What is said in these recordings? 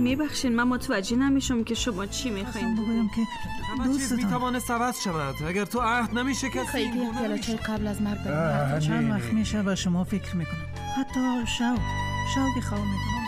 میبخشین، من متوجه نمیشم که شما چی میخواین. بگویم که همه چیز میتوانه عوض شود اگر تو عهد نمیشکستی. خیلی پیاله‌چای قبل از مرگ بریم. چند وقت میشه به شما فکر میکنم، حتی شوقی خواه میکنم.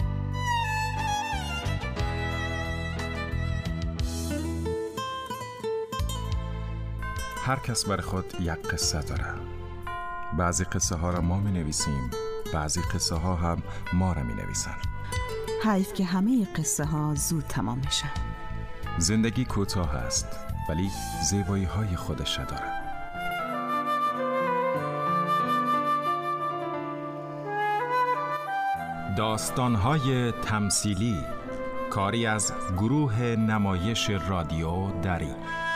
هر کس برای خود یک قصه داره. بعضی قصه ها را ما می نویسیم، بعضی قصه ها هم ما را می نویسن. حیف که همه قصه ها زود تمام میشن. زندگی کوتاه است ولی زیبایی های خودش داره. داستان های تمثیلی، کاری از گروه نمایش رادیو دری.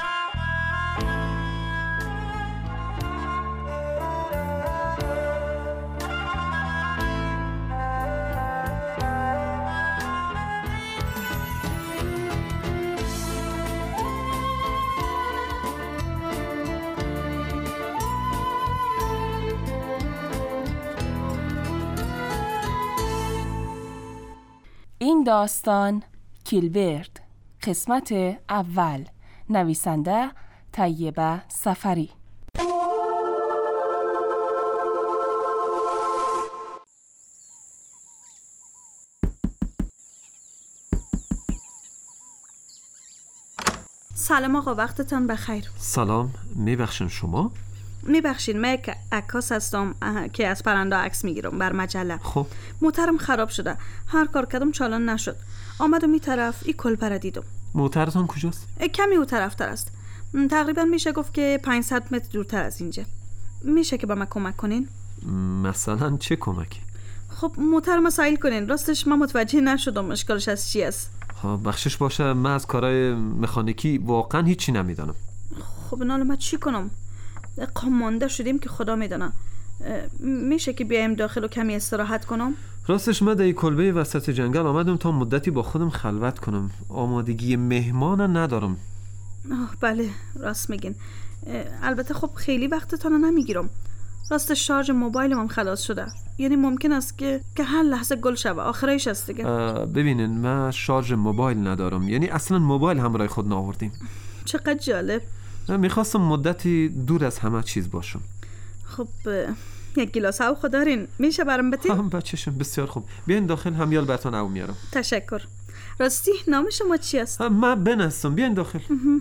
این داستان کیلبرت، قسمت اول، نویسنده طیبه سفری. سلام آقا، وقتتان بخیر. سلام، میبخشین شما؟ میبخشین، من یک عکاس هستم که از پرنده عکس میگیرم بر مجله. خب موترم خراب شده، هر کار کردم چالان نشد. آمدم این طرف این کلبه را دیدم. موترتون کجاست؟ کمی او طرف تر است، تقریبا میشه گفت که 500 متر دورتر از اینجا. میشه که با من کمک کنین؟ مثلا چه کمکی؟ خب موترم سایل کنین، راستش من متوجه نشدم اشکالش از چی است. بخشش باشه، من از کارهای مکانیکی واقعا هیچی نمیدانم. خب ناله من چی کنم؟ مانده شدیم که خدا میدونه. میشه که بیایم داخل و کمی استراحت کنم؟ راستش من در این کلبه وسط جنگل آمدم تا مدتی با خودم خلوت کنم. آمادگی مهمان ندارم. بله راست میگین. البته خب خیلی وقتتان نمیگیرم. راست شارژ موبایلم هم خلاص شده، یعنی ممکن است که هر لحظه گل شوه. آخرش است دیگه. ببینین من شارژ موبایل ندارم، یعنی اصلا موبایل همراه خود نآوردیم. چقدر جالب. میخواستم مدتی دور از همه چیز باشم. خب یک گیلاس او خود دارین، میشه برام بتین؟ بچه‌شم بسیار خوب، بیاین داخل، همیال براتون او میارم. تشکر. راستی نام شما چی است؟ من بن هستم، بیاین داخل.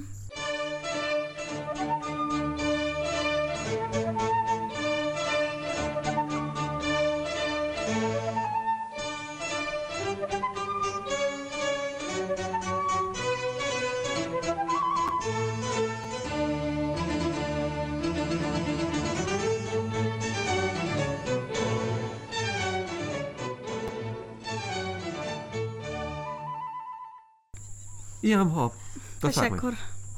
این هم آب. تشکر.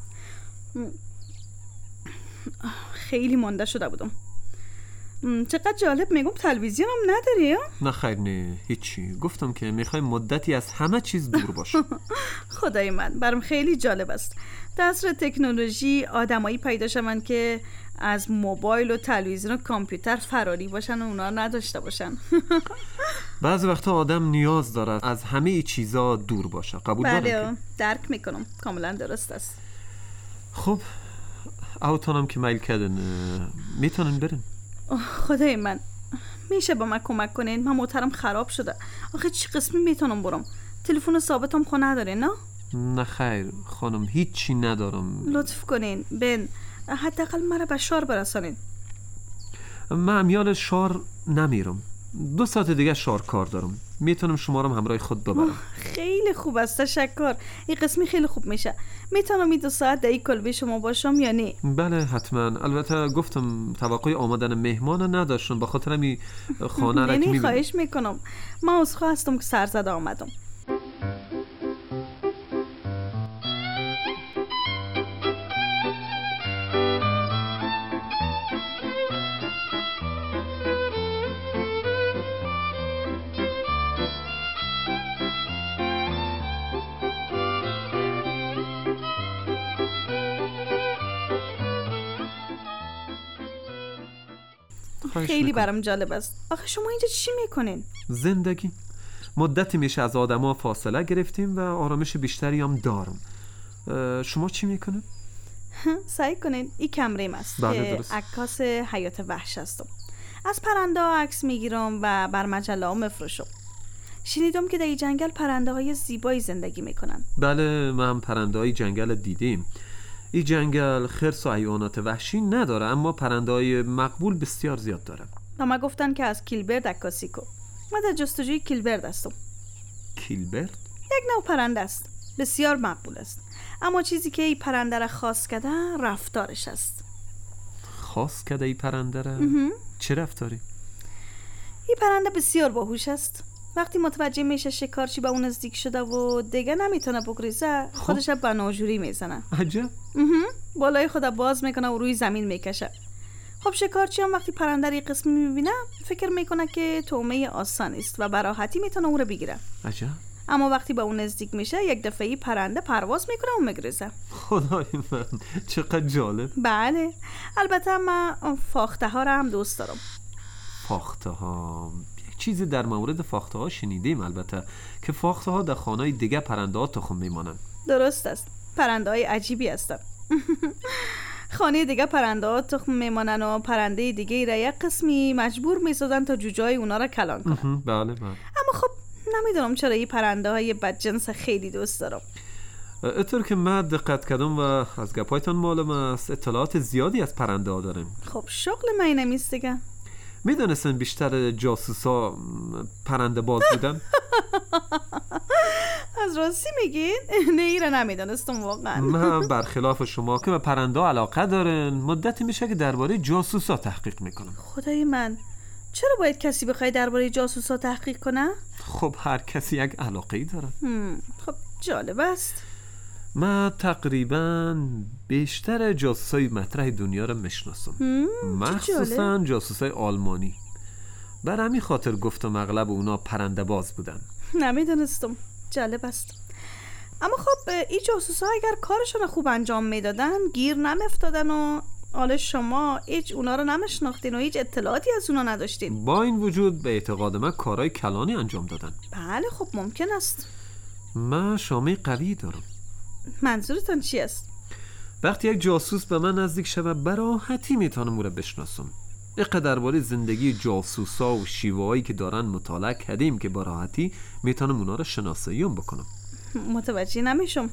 خیلی مانده شده بودم. چقدر جالب. میگم تلویزیون هم نداری؟ نه خیر، نه هیچی. گفتم که میخوایم مدتی از همه چیز دور باشم. خدای من، برام خیلی جالب است در عصر تکنولوژی آدمایی پیدا شون که از موبایل و تلویزیون و کامپیوتر فراری باشن و اونا نداشته باشن. بعضی وقتا آدم نیاز داره از همه چیزا دور باشه. قبول دارم؟ بله درک میکنم، کاملا درست است. خب اوتانم که میل کردن، میتونن برن. خدای من، میشه با من کمک کنین؟ من موترم خراب شده. آخه چی قسمی میتونم برم؟ تلفن ثابتم خو نداره؟ نه خیر خانم، هیچی ندارم. لطف کنین بن، حداقل مرا به شار برسانین. من امیال شار نمیرم، 2 ساعت دیگه شار کار دارم. میتونم شما رو همراه خود ببرم. خیلی خوب است، تشکر. این قسمی خیلی خوب میشه. میتونم این 2 ساعت در این کلبه شما باشم یا نه؟ بله حتما. البته گفتم توقع آمدن مهمان نداشتم، به خاطر می خانه را که میبینم. خواهش میکنم، من عذرخواه هستم که سرزده آمدم. خیلی برام جالب است. آخه شما اینجا چی میکنین؟ زندگی. مدتی میشه از آدما فاصله گرفتیم و آرامش بیشتری هم دارم. شما چی میکنید؟ سعی کنین این کمریم است بله، که درست. عکاس حیات وحش هستم. از پرنده ها عکس میگیرم و بر مجله ها مفروشم. شنیدم که در این جنگل پرنده های زیبایی زندگی میکنن. بله، من پرنده های جنگل دیدیم. این جنگل خرس و حیوانات وحشی نداره، اما پرنده های مقبول بسیار زیاد داره. و ما گفتن که از کیلبرد عکاسی کن. من در جستجوی کیلبرد هستم. کیلبرد؟ یک نوع پرنده است، بسیار مقبول است، اما چیزی که این پرنده را خاص کرده رفتارش است. خاص کرده این پرنده را؟ چه رفتاری؟ این پرنده بسیار باهوش است. وقتی متوجه میشه شکارچی به اون نزدیک شده و دیگه نمیتونه بگریزه، خودش را به ناجوری میزنه. عجب. بالای خود باز میکنه و روی زمین میکشه. خب شکارچی هم وقتی پرنده را قسم میبینه فکر میکنه که طعمه آسان است و به راحتی میتونه اون رو بگیره. عجب. اما وقتی به اون نزدیک میشه یک دفعه پرنده پرواز میکنه و میگریزه. خدای من، چقدر جالب. بله، البته من فاخته ها را هم دوست دارم. فاخته ها؟ یک چیزی در مورد فاخته ها شنیدیم، البته که فاخته ها در خانه‌های دیگه پرنده ها تخم میمانند. درست است، پرنده های عجیبی هستن. خانه دیگه پرنده ها تخم میمانن و پرنده دیگه را یک قسمی مجبور میسازن تا جوجای اونا را کلان کنن. بله بله. اما خب نمیدونم چرا این پرنده های بدجنس خیلی دوست دارم. اطور که من دقت کردم و از گپایتان معلوم است اطلاعات زیادی از پرنده ها داریم. خب شغل من نمیست دیگه. میدونستن بیشتر جاسوسا پرنده باز بودن؟ از راستی میگین؟ نه ایره نمیدونستم واقعا. من برخلاف شما که به پرنده ها علاقه دارن، مدتی میشه که درباره جاسوسا تحقیق میکنم. خدای من، چرا باید کسی بخوای درباره جاسوسا تحقیق کنه؟ خب هر کسی یک علاقه‌ای داره. خب جالب است. من تقریبا بیشتر جاسوسای مطرح دنیا رو میشناسم، مخصوصا جاسوسای آلمانی. بر همین خاطر گفتم اغلب اونا پرنده باز بودن. نمیدونستم، جالب است. اما خب این جاسوسا اگر کارشون خوب انجام میدادن گیر نمیافتادن و حالا شما هیچ اونا رو نمیشناختین و هیچ اطلاعاتی از اونا نداشتین. با این وجود به اعتقاد من کارهای کلانی انجام دادن. بله خب ممکن است. من شامه قوی دارم. منظورتان چی است؟ وقتی یک جاسوس به من نزدیک شده به راحتی میتونم او را بشناسم. اینقدر درباره زندگی جاسوسا و شیوه‌هایی که دارن مطالعه کردیم که با راحتی میتونم اونا را شناسایی بکنم. متوجه نمیشم.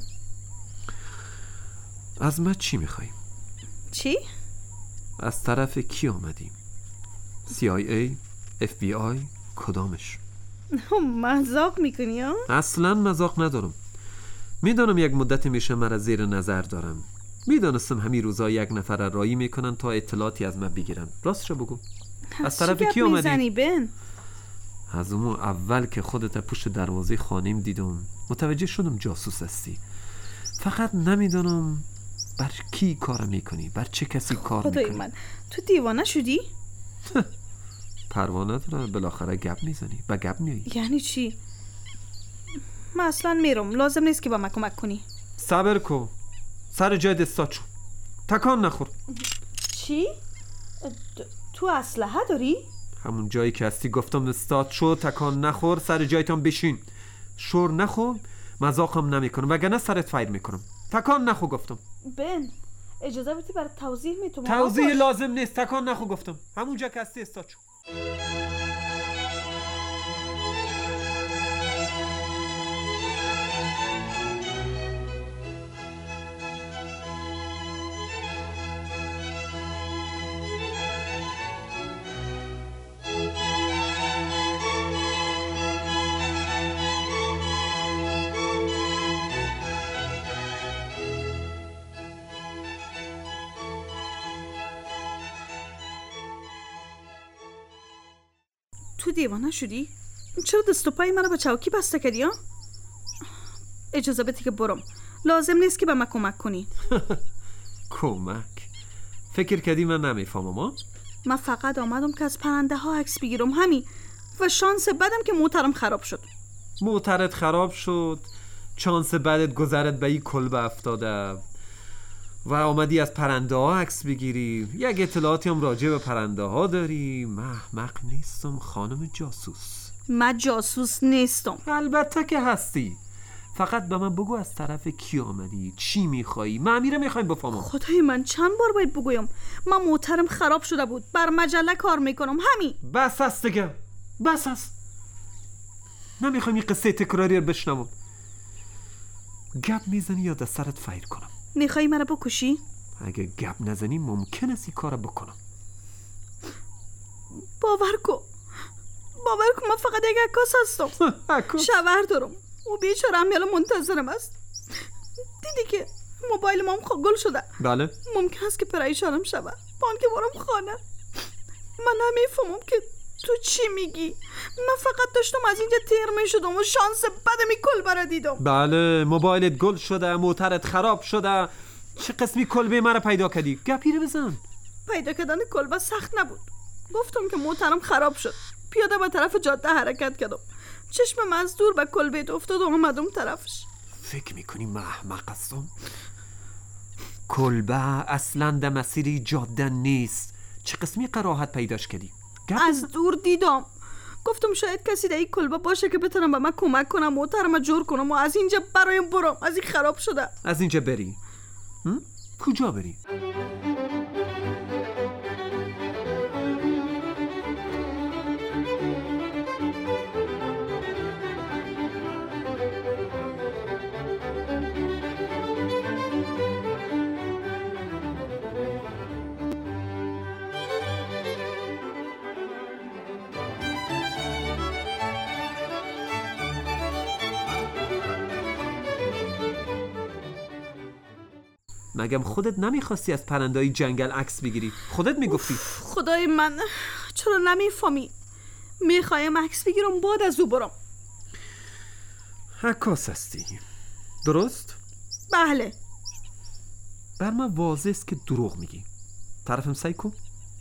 از من چی میخوایی؟ چی؟ از طرف کی آمدیم؟ CIA؟ FBI؟ کدامش؟ مذاق میکنی ها؟ اصلا مذاق ندارم. میدانم یک مدت میشه مرا زیر نظر دارم. میدانستم همین روزا یک نفر رایی میکنن تا اطلاعاتی از من بگیرن. راستش بگو، از طرف کی آمدی؟ بن؟ از اون اول که خودت پشت دروازه خانیم دیدم متوجه شدم جاسوس هستی. فقط نمیدانم بر کی کار میکنی، بر چه کسی کار میکنی. خدای من، تو دیوانه شدی؟ پروا نداره، بالاخره گپ میزنی، با گپ میایی. یعنی چی؟ من اصلا میرم، لازم نیست که با من کمک کنی. صبر کن، سر جای دستات شو، تکان نخور. چی؟ تو اسلحه داری؟ همون جایی که هستی گفتم استاد شو، تکان نخور، سر جایتان بشین. شور نخور، مذاقم نمیکنم وگرنه سرت فایر میکنم. تکان نخور گفتم. بن، اجازه بدی برای توضیح میتونم؟ توضیح لازم نیست، تکان نخور گفتم. همون جا که هستی استاد شو. تو دیوانه شدی؟ چرا دست و پای منو با چوکی بسته کردی ها؟ اجازه بدی که برم، لازم نیست که به من کمک کنی. کمک؟ فکر کردی من نمیفهمم ها؟ من فقط آمدم که از پرنده ها عکس بگیرم، همین. و شانس بدم که موترم خراب شد. موترت خراب شد، چانس بعدت گذرت به این کلبه افتاده و آمدی از پرنده ها عکس بگیری. یک اطلاعاتی هم راجع به پرنده ها داری. من احمق نیستم خانم جاسوس. من جاسوس نیستم. البته که هستی. فقط به من بگو از طرف کی آمدی، چی میخوایی؟ من امیره میخوایم بفهمم. خدای من چند بار باید بگویم؟ من موترم خراب شده بود، بر مجله کار میکنم، همین. بس است دیگه، بس است. نمیخوایم این قصه تکراری رو بشنوم. گپ میزنی یا دسترت فیر کنم؟ میخوایی منو بکشی؟ اگه گپ نزنی ممکن است این کارو بکنم. باور کن من فقط یک عکاس هستم. شوهر دارم، او بیچاره امیال منتظرم است. دیدی که موبایل مام گل شده. بله. ممکن است که پریشانم شود، بانک برم خانه. من نمیفهمم که تو چی میگی. من فقط داشتم از اینجا تیر میشدم و شانس بدمی کلبه را دیدم. بله، موبایلت گل شده، موترت خراب شده. چه قسمی کلبه مرا پیدا کردی؟ گپی رو بزن. پیدا کردن کلبه سخت نبود. گفتم که موترم خراب شد، پیاده به طرف جاده حرکت کردم. چشمم از دور به کلبه افتاد و آمدم طرفش. فکر میکنی من احمق هستم؟ کلبه اصلا در مسیر جاده نیست. چه قسمی قراحت پیداش کردی؟ از دور دیدم. گفتم شاید کسی در این کلبه باشه که بتونم به من کمک کنم، موترم جور کنم و از اینجا برایم برم. از این خراب شده. از اینجا بری؟ کجا بری؟ مگم خودت نمیخواستی از پرنده‌های جنگل عکس بگیری؟ خودت میگفتی. خدای من، چرا نمیفهمی؟ میخوایم عکس بگیرم بعد از او برم. عکاس هستی، درست؟ بله. بر من واضح است که دروغ میگی. طرفم سعی کن.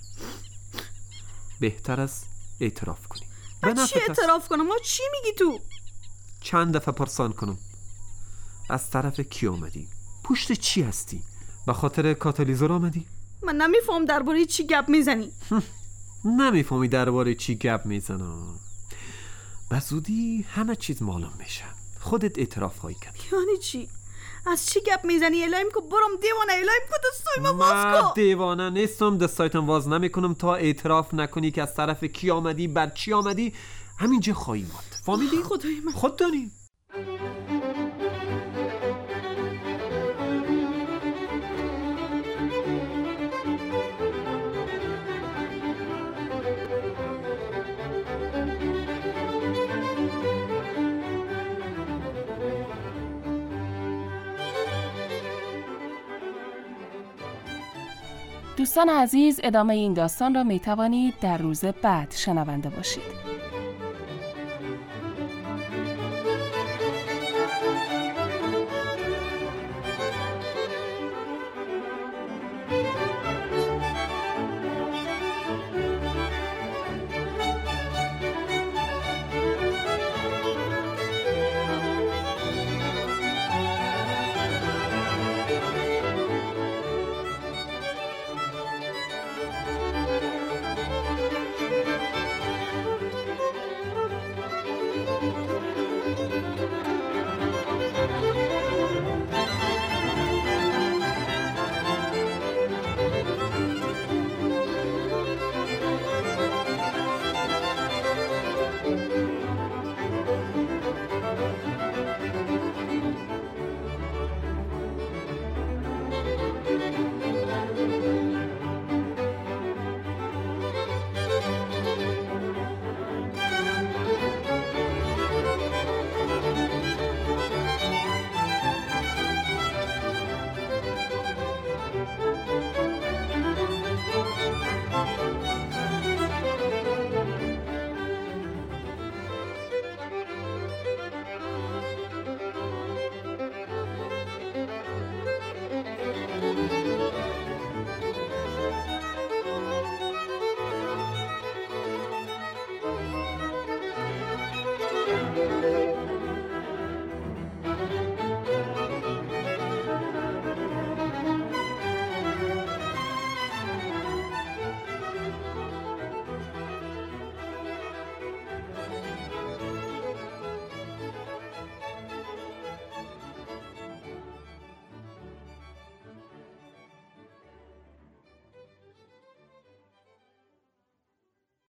بهتر است اعتراف کنی. چی اعتراف کنم؟ چی میگی تو؟ چند دفعه پرسان کنم. از طرف کی آمدی؟ پشت چی هستی؟ به خاطر کاتالیزور آمدی؟ من نمیفهم درباره چی گپ میزنی. نمیفهمی درباره چی گپ میزنم. به زودی همه چیز معلوم میشه. خودت اعتراف خواهی کرد. یعنی چی؟ از چی گپ میزنی؟ الهیم که برم دیوانه. الهیم که دستای من واز کن. من دیوانه نیستم، دستایتم واز نمیکنم تا اعتراف نکنی که از طرف کی آمدی، بر چی آمدی. همینجا خواهی ماند. فهمیدی؟ خدای من. خود داری. دوستان عزیز، ادامه این داستان را می توانید در روز بعد شنونده باشید.